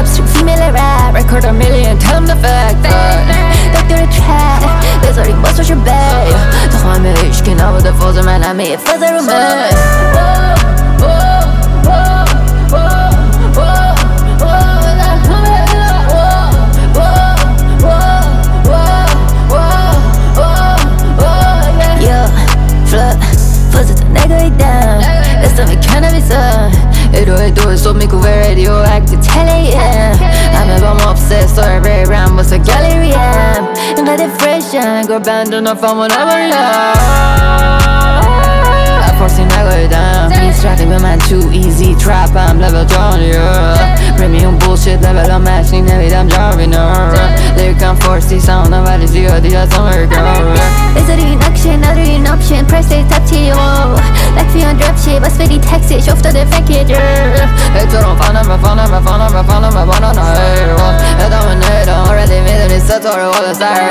upstream female rap record a million tell them the fact that they're a trap 내 소리 못 쏘셔 babe 더 화면 이슈게 나보다 포즈만 하면 it feels like romance So make a radioactive 10 a.m. I'm obsessed, so every round was a gallery. And let it freshen, go band enough from whatever I force it, I go down. He's tracking with man too easy. Trap, I'm level down, yeah. Premium bullshit, level up matching every time driving her. They can't force the sound, nobody's the idea, somewhere girl. Is it in action, other in option, press it up to you. Like for your drop shit, but spitty taxi, shift to the package. Hey, so don't find them, wanna know. I don't already made it, it's a total all the style.